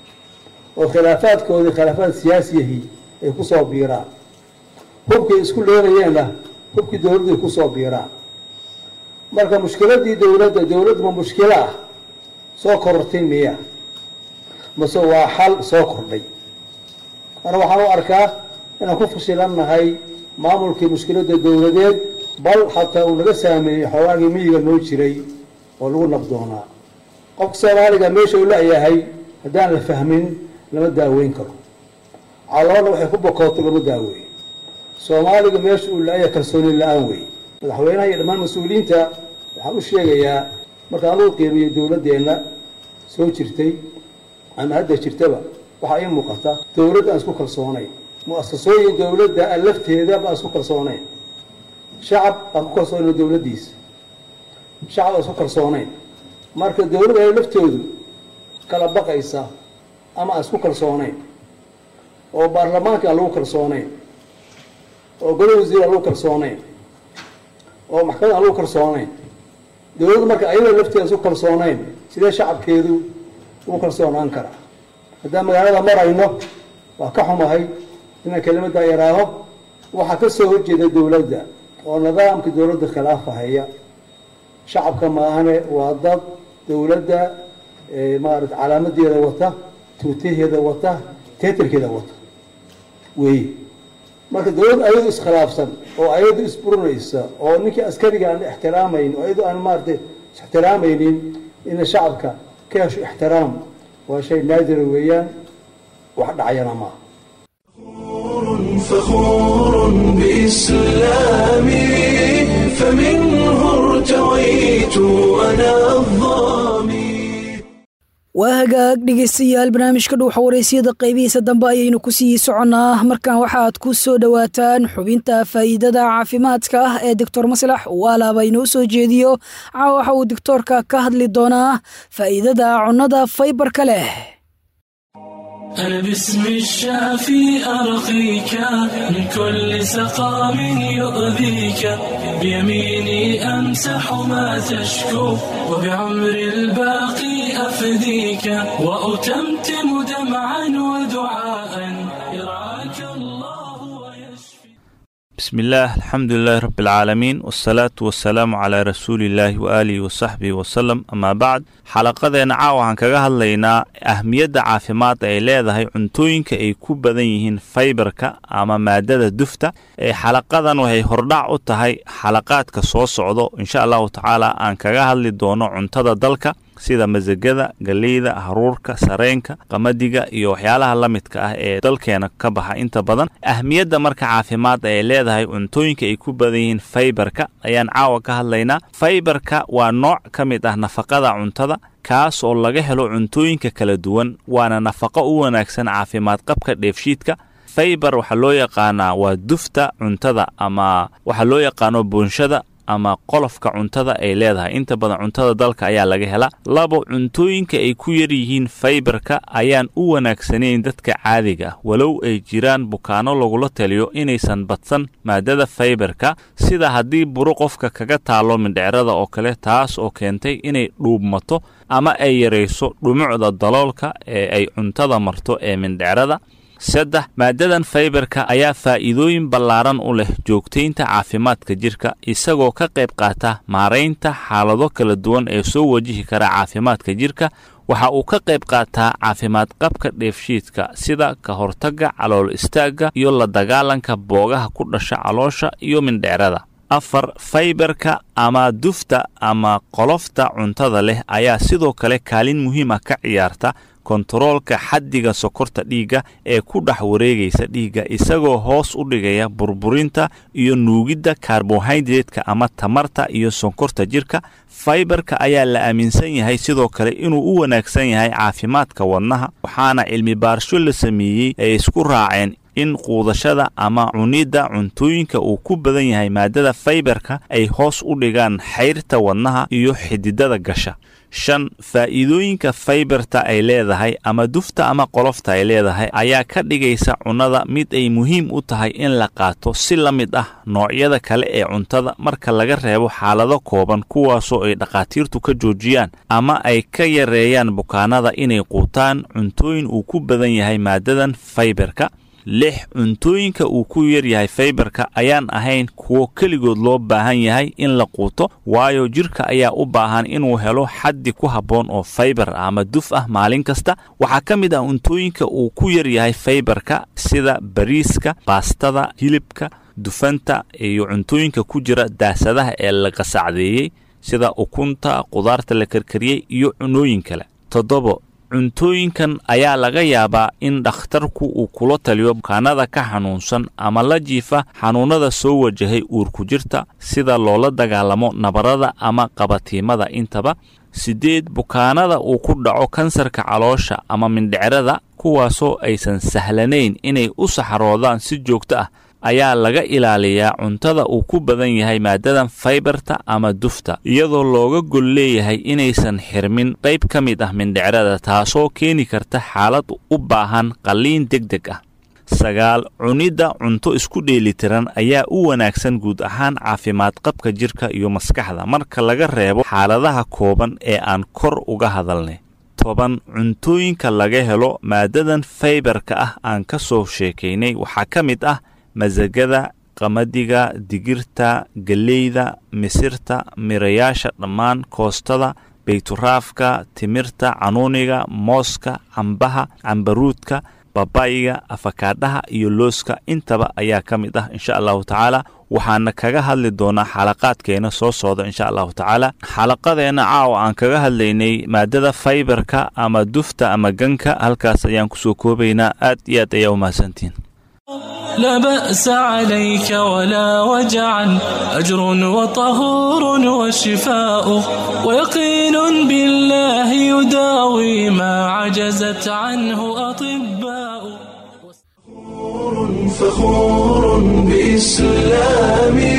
oo khilaafaad siyaasiyahi ay ku soo biiraan. hubkii isku leelayeenna hubkii dowladdu ay ku soo biiraan. marka mushkiladii dowladdu ma mushkilo ah soo korortay miya mase waa xal soo kordhay? ana waxaan u arkaa inaan ku fashilannahay maamulkii mushkiladda dowladeed, bal xataa uu naga saameeyey xoogaagii miyiga noo jiray oo lagu nabdoonaa. qofka soomaaliga meesha uu la-yahay haddaan la fahmin lama daaweyn karo. caloolna waxay ku bokooto lama daaweeyo. soomaaliga meesha uu la-yahay kalsooni la-aan wey. madaxweynaha iyo dhammaan mas-uuliyiinta waxaan u sheegayaa markaan lagu qiimeeyo dowladdeenna soo jirtay ama hadda jirtaba waxaa ii muuqata dowladd aan isku kalsoonayn, mu'asasooyin dowladda aan lafteeda baan isku kalsoonayn, shacab aan ku kalsoonayn dowladdiisa, shacab aan isku kalsoonayn. marka dowladda ay laftoodu kala baqaysa ama aan isku kalsoonayn, oo baarlamaanka aan lagu kalsoonayn, oo golaha wasiir aan lagu kalsoonayn, oo maxkamad aan lagu kalsoonayn. dowladdu marka ayada lafteeda isku kalsoonayn sidee shacabkeedu ugu kalsoonaan karaa? haddaan magaalada marayno waa ka xumahay inaan kelimadda yaraaho. waxaa ka soo horjeeda dowladda oo nidaamka dowladda khilaafahaya shacabka maahane waa dad dowladda maarata calaamadeeda wata, tuutaheeda wata, teetarkeeda wata weeye. marka dowlad ayadu iskhilaafsan oo ayadu isburinaysa oo ninkii askariga aan ixtiraamayn oo ayadu aan maarata ixtiraamaynin in shacabka ka hesho ixtiraam waa shay naadir weeyaan, wax dhacayana maaha. فخور بإسلامي فمنه ارتويت أنا الضامي. waa hagaag dhegaystayaal barnaamijka dhuuxa wareysiyada qaybihiisa dambe ayaynu ku sii soconnaa. markan waxaad ku soo dhowaataan xubinta faa'iidada caafimaadka ah ee doctor maslax waalaaba inoo soo jeediyo. waxa uu doctoorka ka hadli doonaa faa'iidada cunnada faybarka leh. أنا باسم الشافي أرقيك من كل سقام يؤذيك بيميني أمسح ما تشكو وبعمر الباقي أفديك وأتمتم دمعا ودعاء يرعاك الله ويشفي. بسم الله الحمد لله رب العالمين والصلاة والسلام على رسول الله وآله وصحبه وسلم. أما بعد xalaqadeena caawa waxaan kaga hadlaynaa ahmiyadda caafimaad ay leedahay cuntooyinka ay ku badan yihiin faybarka ama maadada dufta. xalaqadan waxay hordhac u tahay xalaqaadka soo socdo insha allahu tacaala aan kaga hadli doono cuntada dalka sida masagada, galeyda, haruurka, sareenka, qamadiga iyo waxyaalaha la midka ah ee dalkeena ka baxa inta badan. ahmiyadda marka caafimaad ay leedahay cuntooyinka ay ku badan yihiin faybarka ayaan caawa ka hadlaynaa. faybarka waa nooc ka mid ah nafaqada cuntada kaas oo laga helo cuntooyinka kala duwan, waana nafaqo u wanaagsan caafimaad qabka dheefshiidka. faybar waxaa loo yaqaanaa waa dufta cuntada ama waxaa loo yaqaano buunshada ama qolofka cuntada ay leedahay. inta badan cuntada dalka ayaa laga helaa. labo, cuntooyinka ay ku yar yihiin faybarka ayaan u wanaagsanayn dadka caadiga ah, walow ay jiraan bukaano lagula taliyo inaysan badsan maadada faybarka, sida haddii buro qofka kaga taalo mindhicrada oo kale, taas oo keentay inay dhuubmato ama ay yarayso dhumucda daloolka ee ay cuntada marto ee mindhicrada. saddex, maadadan faybarka ayaa faa'iidooyin ballaaran u leh joogtaynta caafimaadka jirka, isagoo ka qayb qaata maaraynta xaalado kala duwan ee soo wajihi kara caafimaadka jirka. waxa uu ka qayb qaataa caafimaad qabka dheefshiidka sida ka hortagga calool istaagga iyo la dagaalanka boogaha ku dhasha caloosha iyo mindhicrada. afar, faybarka ama dufta ama qolofta cuntada leh ayaa sidoo kale kaalin muhiim ah ka ciyaarta kontaroolka xaddiga sokorta dhiigga ee ku dhex wareegaysa dhiigga isagoo hoos u dhigaya burburinta iyo nuugidda karbohaydraytka ama tamarta iyo sonkorta jirka. faybarka ayaa la aaminsan yahay sidoo kale inuu u wanaagsan yahay caafimaadka wadnaha, waxaana cilmi baarisho la sameeyey ay isku raaceen in quudashada ama cunidda cuntooyinka uu ku badan yahay maadada faybarka ay hoos u dhigaan xayrta wadnaha iyo xididada gasha. 5 faa'iidooyinka faybarta ay leedahay ama dufta ama qolofta ay leedahay ayaa ka dhigaysa cunnada mid ay muhiim u tahay in la qaato si la mid ah noocyada kale ee cuntada marka laga reebo xaalado kooban kuwaasoo ay dhaqaatiirtu ka joojiyaan ama ay ka yareeyaan bukaanada inay quutaan cuntooyin uu ku badan yahay maadadan faybarka. 6 cuntooyinka uu ku yar yahay faybarka ayaan ahayn kuwo keligood loo baahan yahay in la quuto, waayo jirka ayaa u baahan inuu helo xaddi ku habboon oo faybar ama duf ah maalin kasta. waxaa ka mid ah cuntooyinka uu ku yar yahay faybarka sida bariiska, baastada, hilibka, dufanta iyo cuntooyinka ku jira daasadaha ee la qasacdeeyey sida ukunta, qudaarta la karkariyey iyo cunooyin kale. 7 cuntooyinkan ayaa laga yaabaa in dhakhtarku uu kula taliyo bukaanada ka xanuunsan ama la jiifa xanuunada soo wajahay uurku jirta sida loola dagaalamo nabarada ama qabatiimada intaba. 8 bukaanada uu ku dhaco kansarka caloosha ama mindhicirada kuwaasoo aysan sahlanayn inay u saxaroodaan si joogto ah ayaa laga ilaaliyaa cuntada uu ku badan yahay maadadan faybarta ama dufta, iyadoo looga gol leeyahay inaysan xirmin qayb ka mid ah mindhicirada taasoo keeni karta xaalad u baahan qalliin degdeg ah. 9 cunidda cunto isku dheelitiran ayaa u wanaagsan guud ahaan caafimaad qabka jirka iyo maskaxda marka laga reebo xaaladaha kooban ee aan kor uga hadalnay. 10 cuntooyinka laga helo maadadan faybarka ah aan ka soo sheekaynay waxaa ka mid ah masagada, qamadiga, digirta, galeyda, misirta, mirayaasha dhammaan, koostada, bayturaafka, timirta, canuuniga, mooska, cambaha, cambaruudka, babayiga, afakaadhaha iyo looska intaba ayaa ka mid ah insha allahu tacaala. waxaana kaga hadli doonaa xalaqaadkeena soo socda insha allahu tacaala. xalaqadeena caawa aan kaga hadlaynay maadada faybarka ama dufta ama ganka halkaas ayaan kusoo koobaynaa. aad iyo aad ayaa u mahadsantiin. لا بأس عليك ولا وجعا أجر وطهور وشفاء ويقين بالله يداوي ما عجزت عنه أطباء. فخور بإسلامي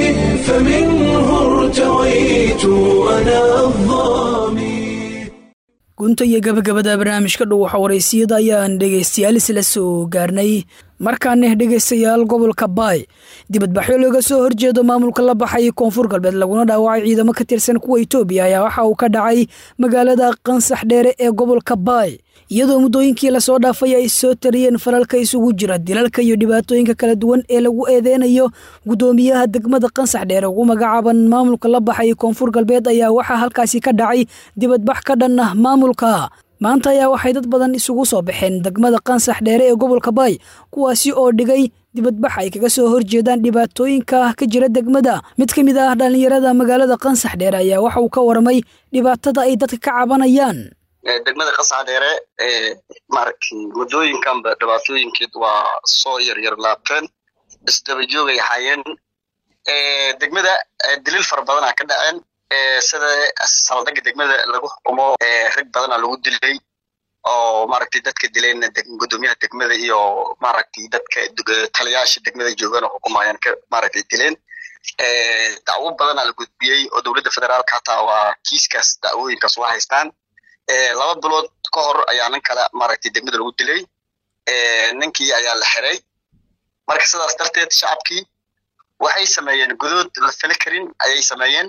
فمنه ارتويت أنا الضامي. gunta iyo gabagabada barnaamijka dhow waxa wareysiyada ayaan dhegaystayaal isla soo gaarnay. markaana dhegaystayaal gobolka Baay dibadbaxyo looga soo horjeedo maamulka la baxay Koonfur Galbeed laguna dhaawacay ciidamo ka tirsan kuwa Itoobiya ayaa waxa uu ka dhacay magaalada Qansax Dheere ee gobolka Baay, iyadoo muddooyinkii la soo dhaafay ay soo tariyeen falalka isugu jira dilalka iyo dhibaatooyinka kala duwan ee lagu eedeynayo gudoomiyaha degmada Qansax Dheere ugu magacaaban maamulka la baxay Koonfur Galbeed ayaa waxa halkaasi ka dhacay dibadbax ka dhan ah maamulka. maanta ayaa waxay dad badan isugu soo baxeen degmada Qansax Dheere ee gobolka Baay kuwaasi oo dhigay dibadbax ay kaga soo horjeedaan dhibaatooyinka ka jira degmada. mid ka mid ah dhalinyarada magaalada Qansax Dheere ayaa waxa uu ka warmay dhibaatada ay dadka ka cabanayaan. degmada Qansax Dheere markii wadooyinkan dhibaatooyinkeed waa soo yar laabteen isdaba joogay hayeen. degmada dilil far badan ka dhaceen sida saldaga degmada lagu xukumo rag badan lagu dilay oo maragtay dadka dilayna gudoomiyaha degmada iyo maragtay dadka taliyaasha degmada joogan oo xukumayaan ka maragtay dileen. dacwo badan la gudbiyay oo dawladda federaalka taa waa kiiskaas dacwooyinkaas waa haystaan. 2 bilood ka hor ayaa nin kale maragtay degmada lagu dilay, ninkii ayaa la xiray. marka sidaas darteed shacabkii waxay sameeyeen gudood la fili karin ayay sameeyeen.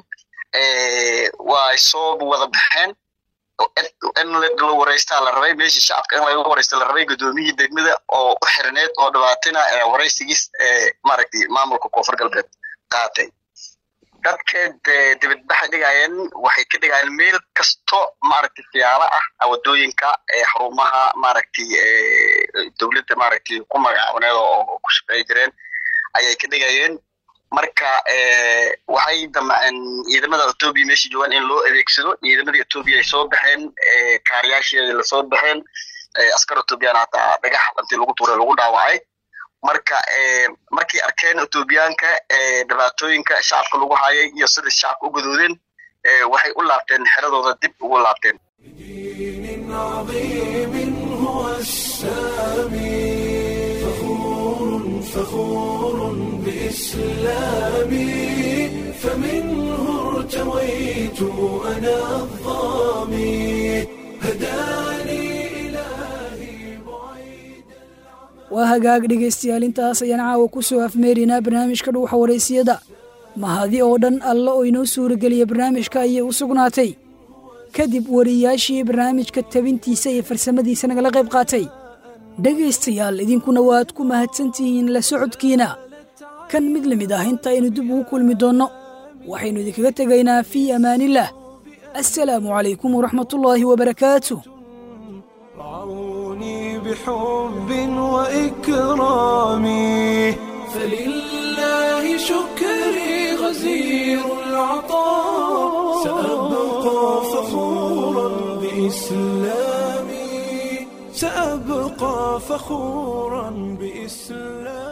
waa soo wada baxeen in la wareystaa la rabay meeshii shacabka in laga wareysto la rabay gudoomiyihii degmada oo u xirneed oo dhibaatina wareysigiis maragtay maamulka Koonfur Galbeed qaatay. dadka dibadbaxa dhigayeen waxay ka dhigayeen meel kasto maragtay fiyaala ah wadooyinka xarumaha maragtay dawladda maragtay ku magacaabaneed oo ku shaqeey jireen ayay ka dhigayeen. marka waxay damceen ciidamada Ethiopia meeshii joogan in loo adeegsado ciidamada Ethiopia ay soo baxeen kaariyaasheeda la soo baxeen askar Ethiopian hata dhagax intii lagu tuuray lagu dhaawacay marka markii arkeen Ethiopianka dhibaatooyinka shacabka lagu hayay iyo sida shacabka u gudoodeen waxay u laabteen xeradooda dib ugu laabteen فخور بإسلامي فمنه ارتويت أنا الظامي هداني waa hagaag dhegaystayaal intaas ayaan caawa ku soo afmeerinaa barnaamijka dhuuxa waraysiyada mahadi oo dhan alla oo inoo suurageliya barnaamijka ayay u sugnaatay kadib wariyaashii barnaamijka tabintiisa iyo farsamadiisa nagala qayb qaatay dhegaystayaal idinkuna waad ku mahadsantihiin la socodkiina kan mid la mid ah inta aynu dib ugu kulmi doonno waxaynu idinkaga tegaynaa fii amaanillaah assalaamu calaykum waraxmatullaahi wabarakaatuh بحب وإكرامي فلله شكري غزير العطاء سأبقى فخورا بإسلامي سأبقى فخورا بإسلامي